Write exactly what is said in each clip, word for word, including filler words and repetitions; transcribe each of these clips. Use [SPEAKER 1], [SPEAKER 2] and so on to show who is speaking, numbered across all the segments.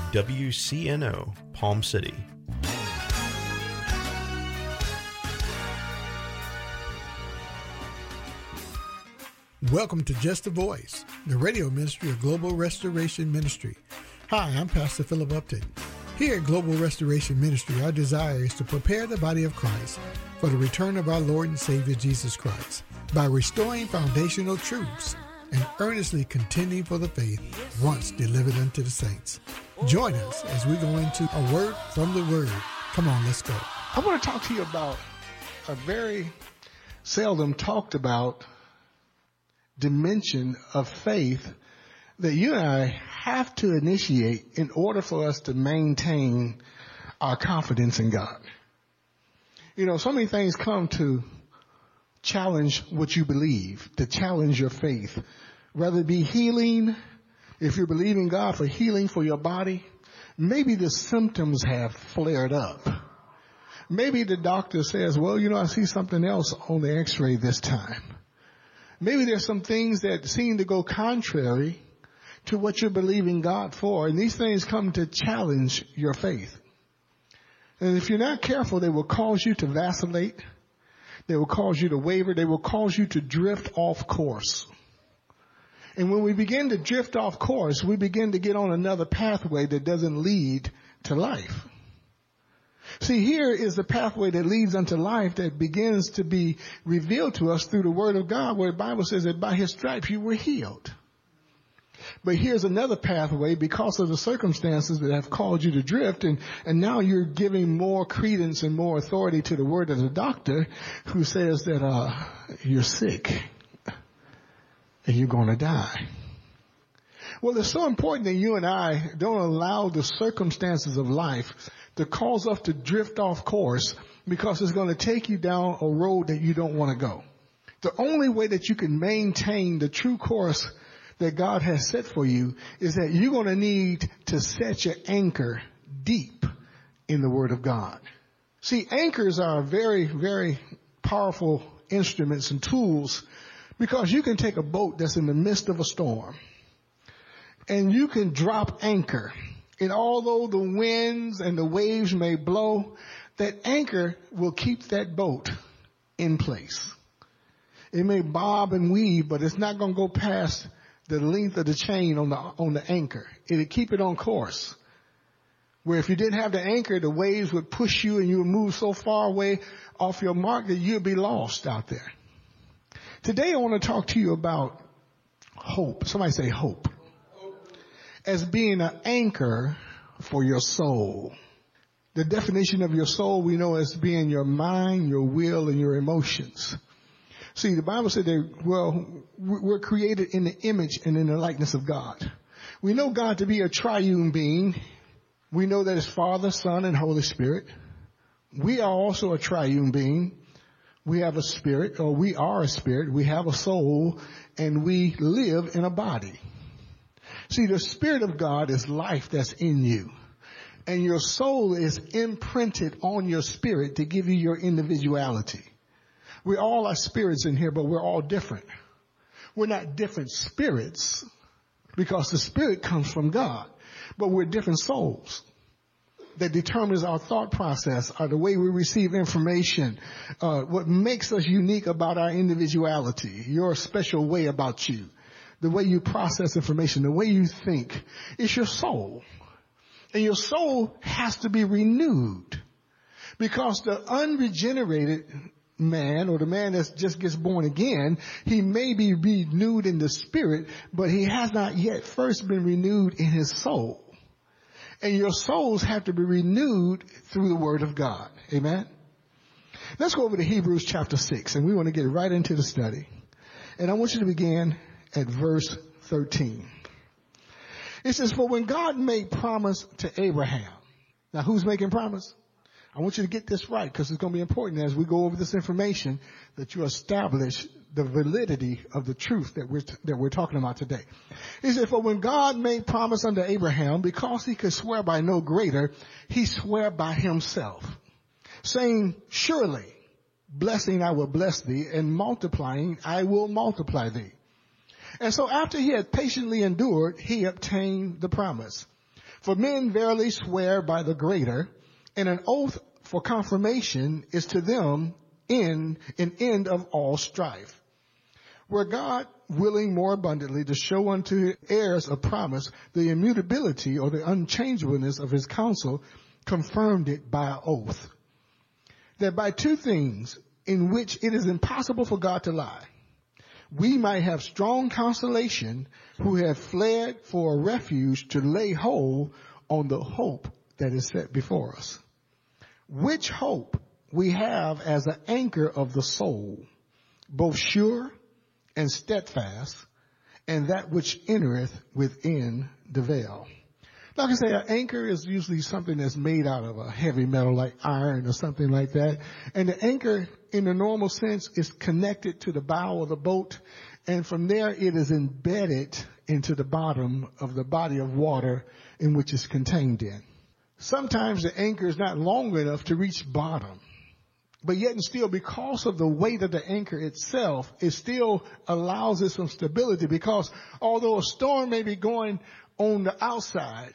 [SPEAKER 1] W C N O, Palm City.
[SPEAKER 2] Welcome to Just a Voice, the radio ministry of Global Restoration Ministry. Hi, I'm Pastor Philip Upton. Here at Global Restoration Ministry, our desire is to prepare the body of Christ for the return of our Lord and Savior Jesus Christ by restoring foundational truths and earnestly contending for the faith once delivered unto the saints. Join us as we go into a word from the Word. Come on, let's go.
[SPEAKER 3] I want to talk to you about a very seldom talked about dimension of faith that you and I have to initiate in order for us to maintain our confidence in God. You know, so many things come to challenge what you believe, to challenge your faith, whether it be healing. If you're believing God for healing for your body, maybe the symptoms have flared up. Maybe the doctor says, well, you know, I see something else on the x-ray this time. Maybe there's some things that seem to go contrary to what you're believing God for, and these things come to challenge your faith. And if you're not careful, they will cause you to vacillate. They will cause you to waver. They will cause you to drift off course. And when we begin to drift off course, we begin to get on another pathway that doesn't lead to life. See, here is the pathway that leads unto life that begins to be revealed to us through the Word of God, where the Bible says that by His stripes you were healed. But here's another pathway because of the circumstances that have caused you to drift, and, and now you're giving more credence and more authority to the word of the doctor who says that uh you're sick and you're going to die. Well, it's so important that you and I don't allow the circumstances of life to cause us to drift off course, because it's going to take you down a road that you don't want to go. The only way that you can maintain the true course that God has set for you is that you're going to need to set your anchor deep in the Word of God. See, anchors are very, very powerful instruments and tools, because you can take a boat that's in the midst of a storm and you can drop anchor. And although the winds and the waves may blow, that anchor will keep that boat in place. It may bob and weave, but it's not going to go past the length of the chain on the on the anchor. It'll keep it on course. Where if you didn't have the anchor, the waves would push you and you would move so far away off your mark that you'd be lost out there. Today I want to talk to you about hope. Somebody say hope. As being an anchor for your soul. The definition of your soul we know as being your mind, your will, and your emotions. See, the Bible said that, well, we're created in the image and in the likeness of God. We know God to be a triune being. We know that it's Father, Son, and Holy Spirit. We are also a triune being. We have a spirit, or we are a spirit. We have a soul, and we live in a body. See, the Spirit of God is life that's in you. And your soul is imprinted on your spirit to give you your individuality. We all are spirits in here, but we're all different. We're not different spirits because the Spirit comes from God, but we're different souls that determines our thought process, or the way we receive information, uh, what makes us unique about our individuality, your special way about you, the way you process information, the way you think. It's your soul. And your soul has to be renewed, because the unregenerated man, or the man that just gets born again, he may be renewed in the spirit, but he has not yet first been renewed in his soul. And your souls have to be renewed through the Word of God. Amen? Let's go over to Hebrews chapter six, and we want to get right into the study. And I want you to begin at verse thirteen. It says, for when God made promise to Abraham. Now, who's making promise? I want you to get this right, because it's going to be important as we go over this information that you establish the validity of the truth that we're, that we're talking about today. He said, for when God made promise unto Abraham, because he could swear by no greater, he swore by himself, saying, surely, blessing I will bless thee, and multiplying I will multiply thee. And so after he had patiently endured, he obtained the promise. For men verily swear by the greater, and an oath for confirmation is to them in an end of all strife. Where God, willing more abundantly to show unto heirs of promise the immutability or the unchangeableness of his counsel, confirmed it by oath. That by two things in which it is impossible for God to lie, we might have strong consolation who have fled for a refuge to lay hold on the hope that is set before us. Which hope we have as an anchor of the soul, both sure and steadfast, and that which entereth within the veil. Like I say, an anchor is usually something that's made out of a heavy metal like iron or something like that. And the anchor, in the normal sense, is connected to the bow of the boat. And from there, it is embedded into the bottom of the body of water in which it's contained in. Sometimes the anchor is not long enough to reach bottom. But yet and still, because of the weight of the anchor itself, it still allows it some stability, because although a storm may be going on the outside,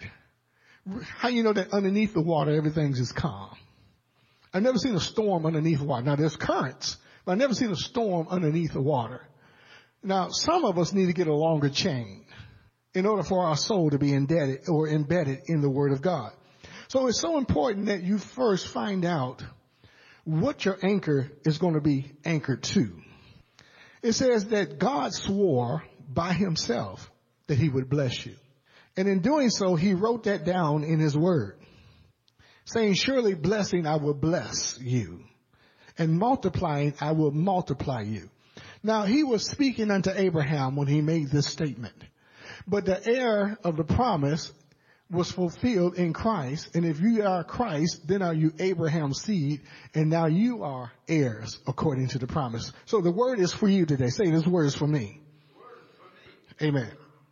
[SPEAKER 3] how you know that underneath the water everything's just calm? I've never seen a storm underneath the water. Now there's currents, but I've never seen a storm underneath the water. Now some of us need to get a longer chain in order for our soul to be indebted or embedded in the Word of God. So it's so important that you first find out what your anchor is going to be anchored to. It says that God swore by himself that he would bless you. And in doing so, he wrote that down in his word, saying, surely blessing, I will bless you, and multiplying, I will multiply you. Now, he was speaking unto Abraham when he made this statement, but the heir of the promise was fulfilled in Christ. And if you are Christ, then are you Abraham's seed, and now you are heirs according to the promise. So the word is for you today. Say, this word is for me. Amen.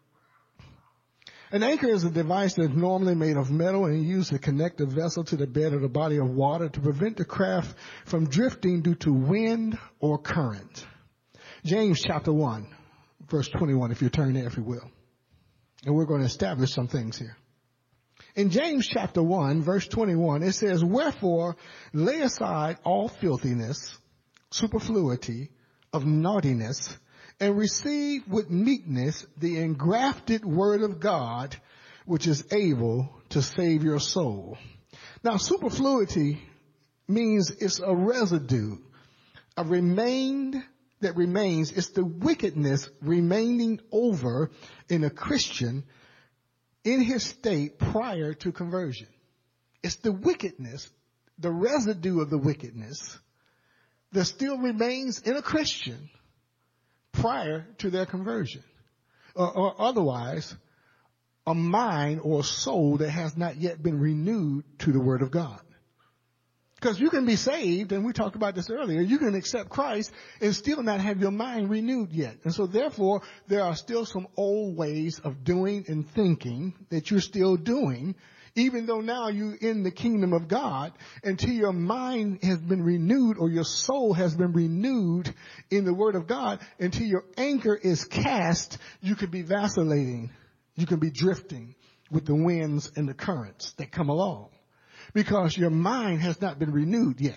[SPEAKER 3] An anchor is a device that's normally made of metal and used to connect the vessel to the bed of the body of water to prevent the craft from drifting due to wind or current. James chapter one, verse twenty-one, if you turn there, if you will. And we're going to establish some things here. In James chapter one, verse twenty-one, it says, wherefore lay aside all filthiness, superfluity of naughtiness, and receive with meekness the engrafted word of God, which is able to save your soul. Now, superfluity means it's a residue, a remained that remains. It's the wickedness remaining over in a Christian in his state prior to conversion. It's the wickedness, the residue of the wickedness that still remains in a Christian prior to their conversion. Or, or otherwise, a mind or a soul that has not yet been renewed to the Word of God. Because you can be saved, and we talked about this earlier, you can accept Christ and still not have your mind renewed yet. And so therefore, there are still some old ways of doing and thinking that you're still doing, even though now you're in the kingdom of God, until your mind has been renewed or your soul has been renewed in the Word of God, until your anchor is cast, you could be vacillating, you can be drifting with the winds and the currents that come along. Because your mind has not been renewed yet.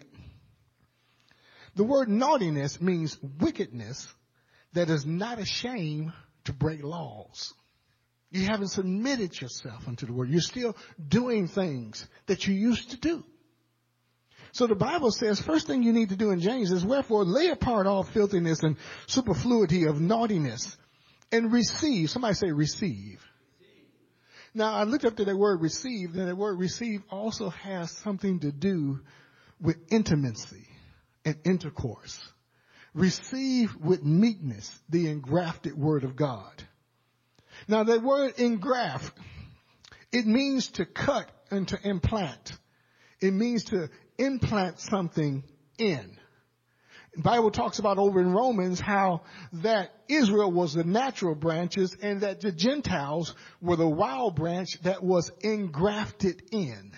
[SPEAKER 3] The word naughtiness means wickedness that is not ashamed to break laws. You haven't submitted yourself unto the word. You're still doing things that you used to do. So the Bible says, first thing you need to do in James is, wherefore lay apart all filthiness and superfluity of naughtiness and receive. Somebody say receive. Now, I looked up to that word receive, and that word receive also has something to do with intimacy and intercourse. Receive with meekness the engrafted word of God. Now, that word engraft, it means to cut and to implant. It means to implant something in. The Bible talks about over in Romans how that Israel was the natural branches and that the Gentiles were the wild branch that was engrafted in.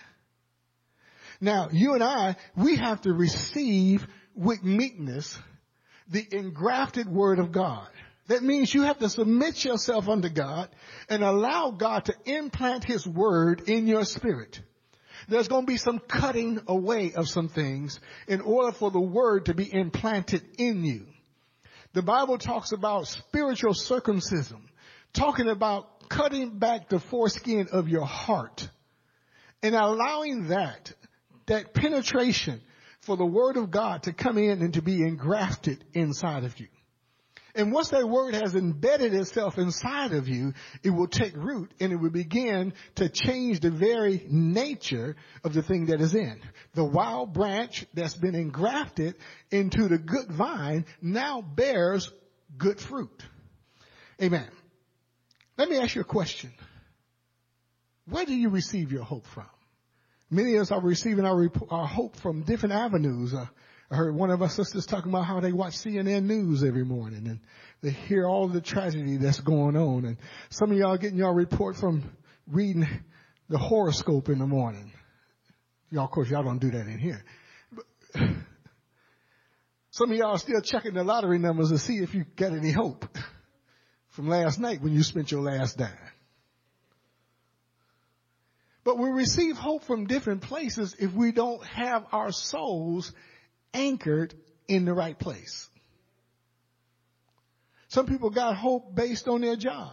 [SPEAKER 3] Now, you and I, we have to receive with meekness the engrafted word of God. That means you have to submit yourself unto God and allow God to implant his word in your spirit. There's going to be some cutting away of some things in order for the word to be implanted in you. The Bible talks about spiritual circumcision, talking about cutting back the foreskin of your heart and allowing that, that penetration for the word of God to come in and to be engrafted inside of you. And once that word has embedded itself inside of you, it will take root and it will begin to change the very nature of the thing that is in. The wild branch that's been engrafted into the good vine now bears good fruit. Amen. Let me ask you a question. Where do you receive your hope from? Many of us are receiving our, our hope from different avenues. Uh, I heard one of our sisters talking about how they watch C N N News every morning and they hear all the tragedy that's going on. And some of y'all getting your report from reading the horoscope in the morning. Y'all, of course, y'all don't do that in here. But some of y'all are still checking the lottery numbers to see if you got any hope from last night when you spent your last dime. But we receive hope from different places if we don't have our souls anchored in the right place. Some people got hope based on their job.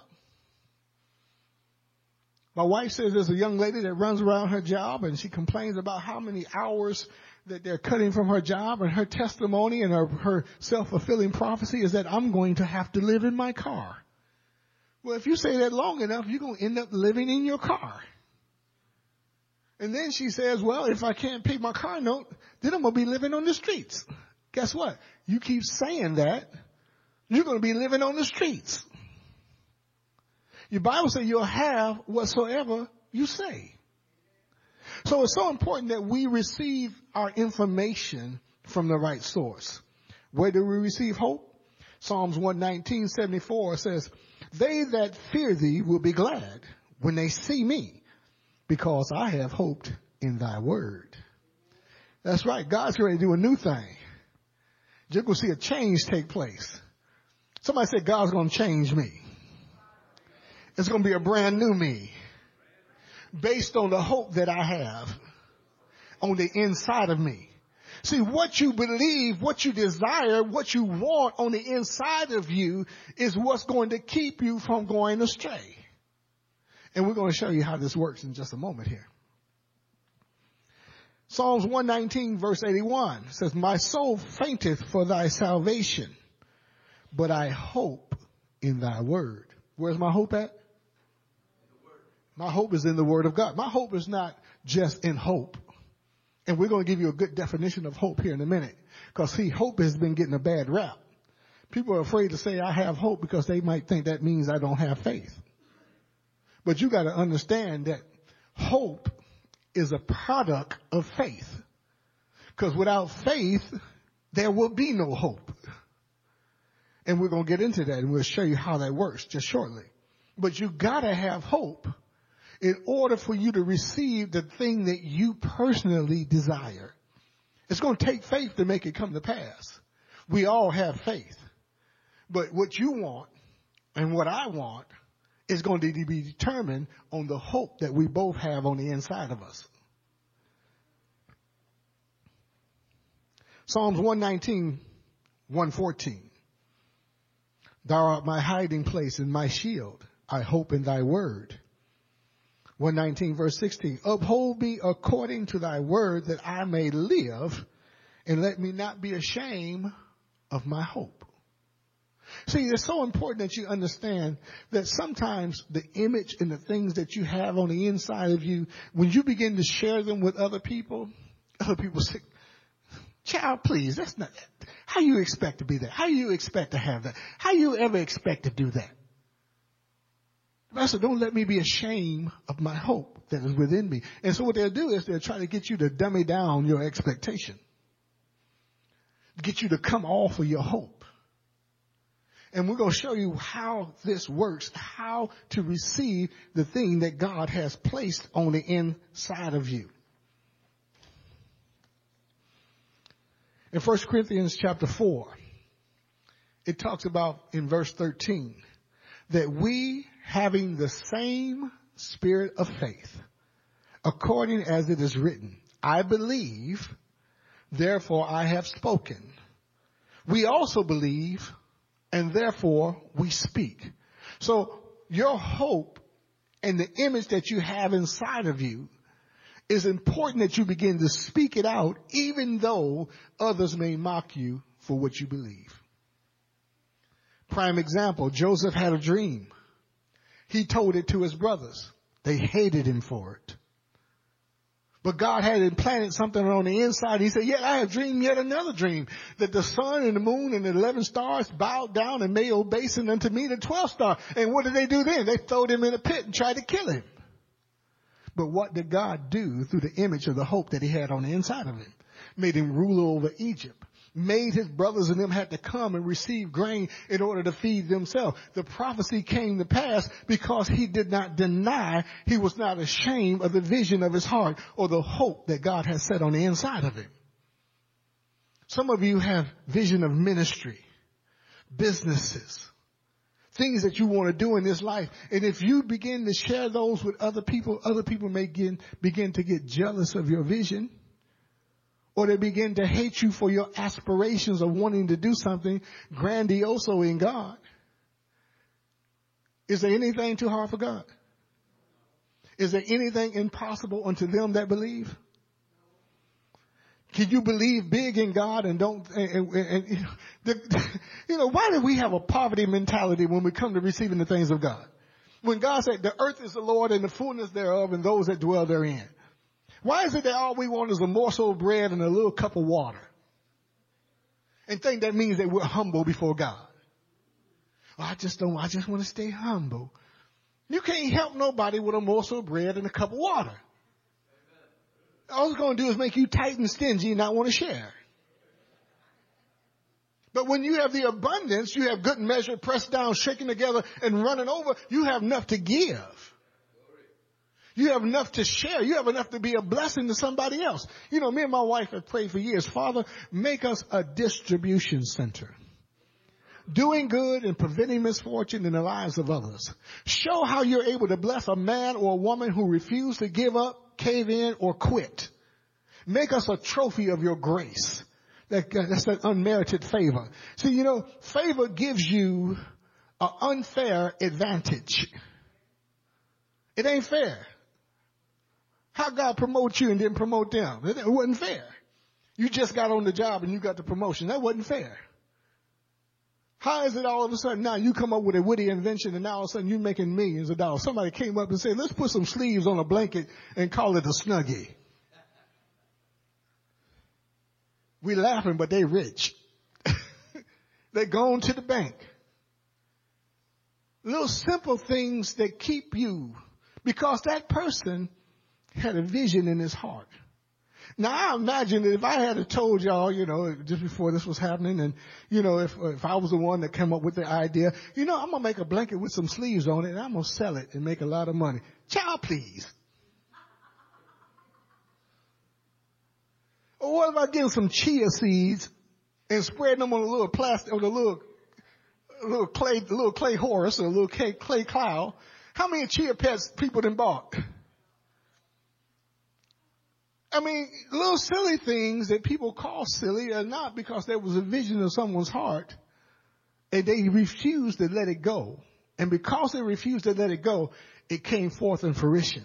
[SPEAKER 3] My wife says there's a young lady that runs around her job and she complains about how many hours that they're cutting from her job, and her testimony and her, her self-fulfilling prophecy is that I'm going to have to live in my car. Well, if you say that long enough, you're going to end up living in your car. And then she says, well, if I can't pay my car note, then I'm going to be living on the streets. Guess what? You keep saying that, you're going to be living on the streets. Your Bible says you'll have whatsoever you say. So it's so important that we receive our information from the right source. Where do we receive hope? Psalms one nineteen, seventy-four says, they that fear thee will be glad when they see me, because I have hoped in thy word. That's right. God's ready to do a new thing. You're going to see a change take place. Somebody said God's going to change me. It's going to be a brand new me based on the hope that I have on the inside of me. See, what you believe, what you desire, what you want on the inside of you is what's going to keep you from going astray. And we're going to show you how this works in just a moment here. Psalms one nineteen verse eighty-one says, my soul fainteth for thy salvation, but I hope in thy word. Where's my hope at? My hope is in the word of God. My hope is not just in hope. And we're going to give you a good definition of hope here in a minute. Because see, hope has been getting a bad rap. People are afraid to say I have hope because they might think that means I don't have faith. But you got to understand that hope is a product of faith. Because without faith, there will be no hope. And we're going to get into that and we'll show you how that works just shortly. But you got to have hope in order for you to receive the thing that you personally desire. It's going to take faith to make it come to pass. We all have faith. But what you want and what I want is going to be determined on the hope that we both have on the inside of us. Psalms one nineteen, one fourteen. Thou art my hiding place and my shield. I hope in thy word. one nineteen verse sixteen. Uphold me according to thy word that I may live, and let me not be ashamed of my hope. See, it's so important that you understand that sometimes the image and the things that you have on the inside of you, when you begin to share them with other people, other people say, child, please, that's not, how you expect to be that? How you expect to have that? How you ever expect to do that? Master, don't let me be ashamed of my hope that is within me. And so what they'll do is they'll try to get you to dummy down your expectation. Get you to come off of your hope. And we're going to show you how this works, how to receive the thing that God has placed on the inside of you. In First Corinthians chapter four it talks about in verse thirteen that we, having the same spirit of faith, according as it is written, I believe, therefore I have spoken. We also believe, and therefore we speak. So your hope and the image that you have inside of you is important that you begin to speak it out, even though others may mock you for what you believe. Prime example, Joseph had a dream. He told it to his brothers. They hated him for it. But God had implanted something on the inside. He said, yet I have dreamed yet another dream, that the sun and the moon and the eleven stars bowed down and made obeisance unto me, the twelfth star. And what did they do then? They threw him in a pit and tried to kill him. But what did God do through the image of the hope that he had on the inside of him? Made him ruler over Egypt. Made his brothers and them had to come and receive grain in order to feed themselves. The prophecy came to pass because he did not deny, he was not ashamed of the vision of his heart or the hope that God has set on the inside of him. Some of you have vision of ministry, businesses, things that you want to do in this life. And if you begin to share those with other people, other people may begin, begin to get jealous of your vision. Or they begin to hate you for your aspirations of wanting to do something grandioso in God. Is there anything too hard for God? Is there anything impossible unto them that believe? Can you believe big in God and don't, and, and, and the, you know, why do we have a poverty mentality when we come to receiving the things of God? When God said the earth is the Lord and the fullness thereof and those that dwell therein. Why is it that all we want is a morsel of bread and a little cup of water? And think that means that we're humble before God. Well, I just don't, I just want to stay humble. You can't help nobody with a morsel of bread and a cup of water. All it's going to do is make you tight and stingy and not want to share. But when you have the abundance, you have good measure, pressed down, shaken together, and running over, you have enough to give. You have enough to share. You have enough to be a blessing to somebody else. You know, me and my wife have prayed for years. Father, make us a distribution center. Doing good and preventing misfortune in the lives of others. Show how you're able to bless a man or a woman who refused to give up, cave in, or quit. Make us a trophy of your grace. That, that's that unmerited favor. See, you know, favor gives you an unfair advantage. It ain't fair. How God promote you and didn't promote them? It wasn't fair. You just got on the job and you got the promotion. That wasn't fair. How is it all of a sudden now you come up with a witty invention and now all of a sudden you're making millions of dollars? Somebody came up and said, let's put some sleeves on a blanket and call it a Snuggie. We laughing, but they rich. They gone to the bank. Little simple things that keep you, because that person had a vision in his heart. Now I imagine that if I had told y'all, you know, just before this was happening, and you know, if if I was the one that came up with the idea, you know, I'm gonna make a blanket with some sleeves on it, and I'm gonna sell it and make a lot of money. Child, please. Or what if I give some chia seeds and spread them on a little plastic, on a little, a little clay, a little clay horse or a little clay, clay cloud? How many chia pets people done bought? I mean, little silly things that people call silly are not because there was a vision of someone's heart and they refused to let it go. And because they refused to let it go, it came forth in fruition.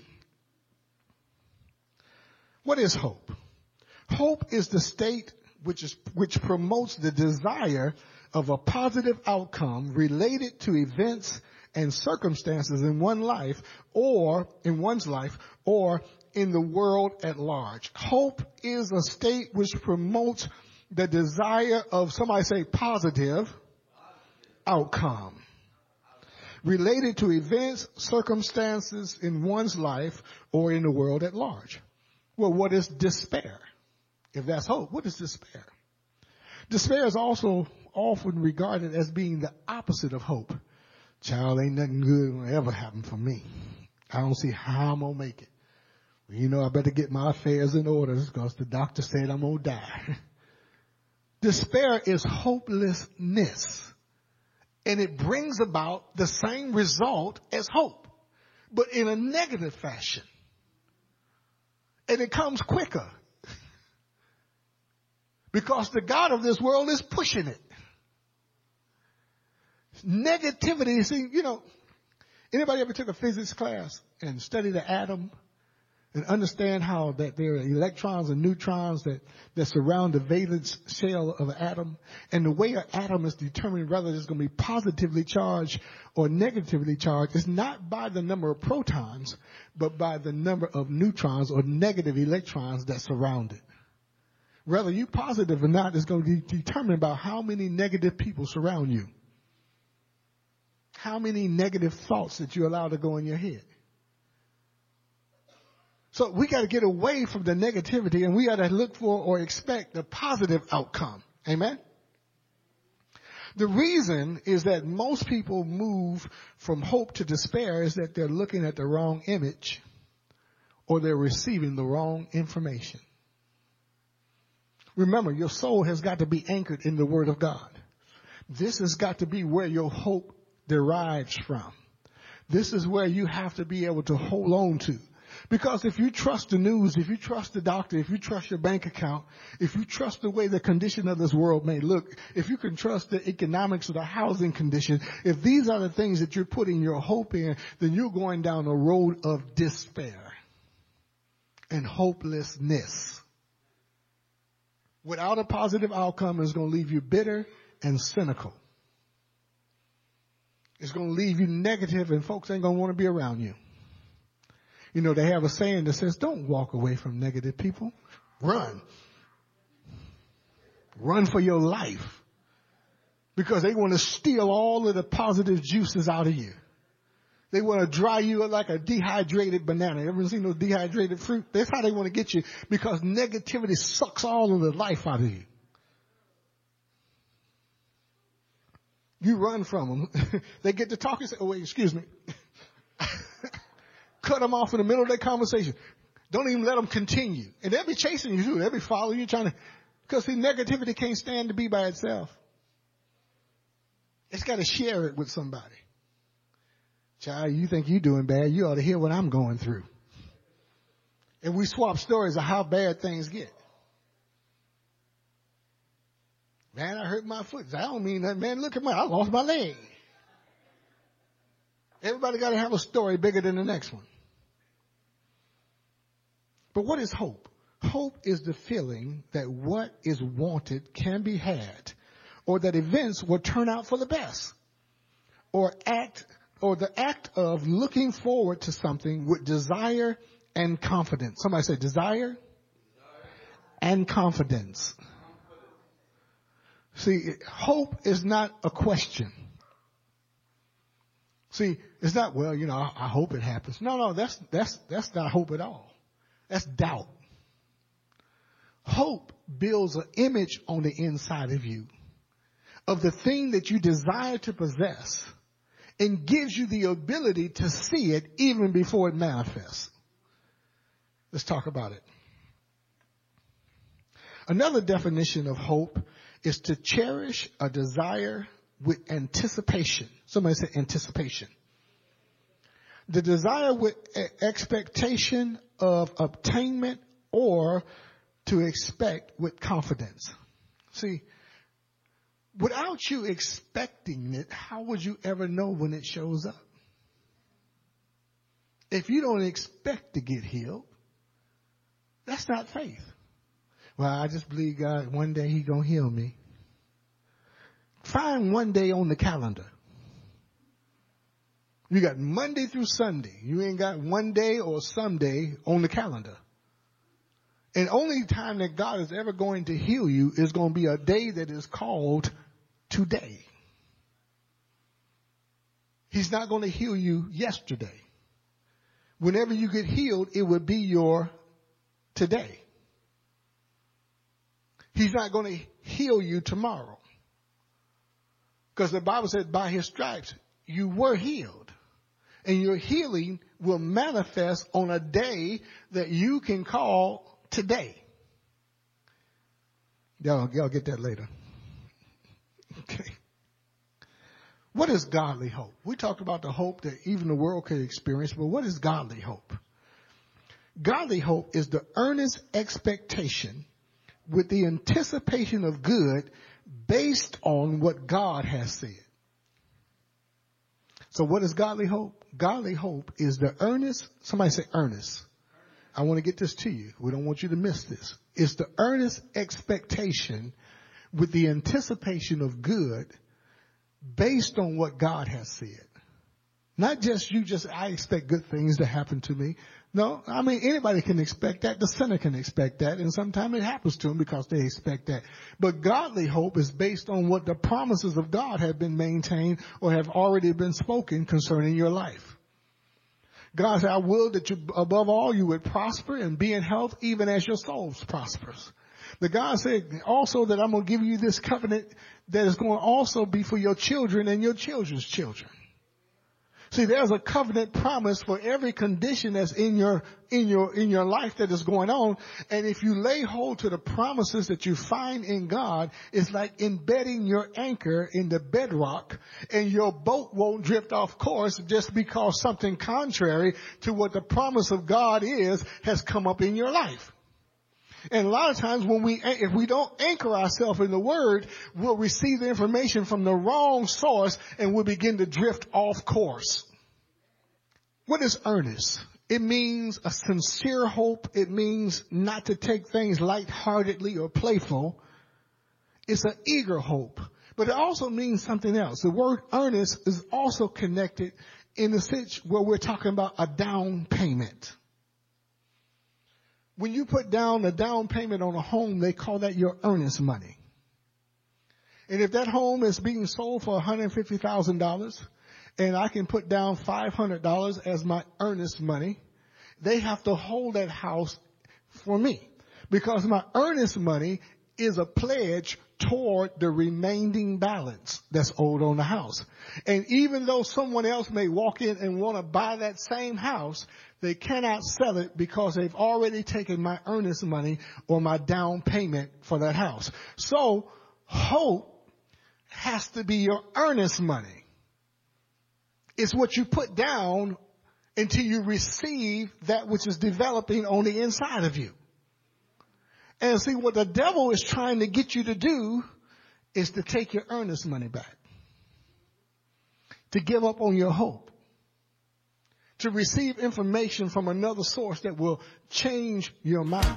[SPEAKER 3] What is hope? Hope is the state which is, which promotes the desire of a positive outcome related to events and circumstances in one life or in one's life or in the world at large. Hope is a state which promotes the desire of, somebody say, positive outcome related to events, circumstances in one's life or in the world at large. Well, what is despair? If that's hope, what is despair? Despair is also often regarded as being the opposite of hope. Child, ain't nothing good will ever happen for me. I don't see how I'm going to make it. You know, I better get my affairs in order because the doctor said I'm going to die. Despair is hopelessness and it brings about the same result as hope, but in a negative fashion. And it comes quicker because the God of this world is pushing it. Negativity, see, you know, anybody ever took a physics class and studied the atom and understand how that there are electrons and neutrons that, that surround the valence shell of an atom, and the way an atom is determined whether it's going to be positively charged or negatively charged is not by the number of protons, but by the number of neutrons or negative electrons that surround it. Whether you're positive or not is going to be determined by how many negative people surround you. How many negative thoughts that you allow to go in your head. So we got to get away from the negativity, and we got to look for or expect the positive outcome. Amen? The reason is that most people move from hope to despair is that they're looking at the wrong image or they're receiving the wrong information. Remember, your soul has got to be anchored in the Word of God. This has got to be where your hope derives from. This is where you have to be able to hold on to. Because if you trust the news, if you trust the doctor, if you trust your bank account, if you trust the way the condition of this world may look, if you can trust the economics of the housing condition, if these are the things that you're putting your hope in, then you're going down a road of despair and hopelessness. Without a positive outcome, it's going to leave you bitter and cynical. It's going to leave you negative, and folks ain't going to want to be around you. You know, they have a saying that says, don't walk away from negative people. Run. Run for your life. Because they want to steal all of the positive juices out of you. They want to dry you up like a dehydrated banana. Ever seen those dehydrated fruit? That's how they want to get you, because negativity sucks all of the life out of you. You run from them. They get to talk and say, oh, wait, excuse me. Cut them off in the middle of their conversation. Don't even let them continue. And they'll be chasing you too. They'll be following you, trying to, because see, negativity can't stand to be by itself. It's got to share it with somebody. Child, you think you're doing bad, you ought to hear what I'm going through. And we swap stories of how bad things get. Man, I hurt my foot. I don't mean that. Man, look at my, I lost my leg. Everybody got to have a story bigger than the next one. But what is hope? Hope is the feeling that what is wanted can be had, or that events will turn out for the best, or act, or the act of looking forward to something with desire and confidence. Somebody say desire, desire. and confidence. confidence. See, hope is not a question. See, it's not, well, you know, I, I hope it happens. No, no, that's, that's, that's not hope at all. That's doubt. Hope builds an image on the inside of you of the thing that you desire to possess, and gives you the ability to see it even before it manifests. Let's talk about it. Another definition of hope is to cherish a desire with anticipation. Somebody say anticipation. The desire with expectation of obtainment, or to expect with confidence. See, without you expecting it, how would you ever know when it shows up? If you don't expect to get healed, that's not faith. Well, I just believe God, one day He's going to heal me. Find one day on the calendar. You got Monday through Sunday. You ain't got one day or someday on the calendar. And only time that God is ever going to heal you is going to be a day that is called today. He's not going to heal you yesterday. Whenever you get healed, it would be your today. He's not going to heal you tomorrow. Because the Bible said by His stripes you were healed. And your healing will manifest on a day that you can call today. Y'all, y'all get that later. Okay. What is godly hope? We talked about the hope that even the world could experience, but what is godly hope? Godly hope is the earnest expectation with the anticipation of good based on what God has said. So what is godly hope? Godly hope is the earnest, somebody say earnest. I want to get this to you. We don't want you to miss this. It's the earnest expectation with the anticipation of good based on what God has said. Not just you just, I expect good things to happen to me. No, I mean, anybody can expect that. The sinner can expect that. And sometimes it happens to them because they expect that. But godly hope is based on what the promises of God have been maintained or have already been spoken concerning your life. God said, I will that you, above all, you would prosper and be in health even as your soul prospers. But God said also that I'm going to give you this covenant that is going to also be for your children and your children's children. See, there's a covenant promise for every condition that's in your, in your, in your life that is going on. And if you lay hold to the promises that you find in God, it's like embedding your anchor in the bedrock, and your boat won't drift off course just because something contrary to what the promise of God is has come up in your life. And a lot of times when we, if we don't anchor ourselves in the word, we'll receive the information from the wrong source and we'll begin to drift off course. What is earnest? It means a sincere hope. It means not to take things lightheartedly or playful. It's an eager hope. But it also means something else. The word earnest is also connected in the sense where we're talking about a down payment. When you put down a down payment on a home, they call that your earnest money. And if that home is being sold for one hundred fifty thousand dollars and I can put down five hundred dollars as my earnest money, they have to hold that house for me because my earnest money is a pledge toward the remaining balance that's owed on the house. And even though someone else may walk in and want to buy that same house, they cannot sell it because they've already taken my earnest money or my down payment for that house. So hope has to be your earnest money. It's what you put down until you receive that which is developing on the inside of you. And see, what the devil is trying to get you to do is to take your earnest money back, to give up on your hope, to receive information from another source that will change your mind.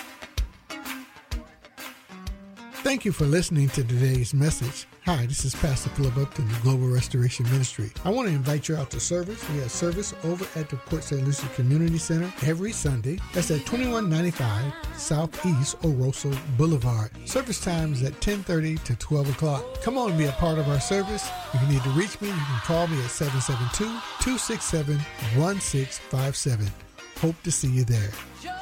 [SPEAKER 2] Thank you for listening to today's message. Hi, this is Pastor Philip Upton, the Global Restoration Ministry. I want to invite you out to service. We have service over at the Port Saint Lucie Community Center every Sunday. That's at twenty-one ninety-five Southeast Oroso Boulevard. Service times at ten thirty to twelve o'clock. Come on and be a part of our service. If you need to reach me, you can call me at seven seven two, two six seven, one six five seven. Hope to see you there.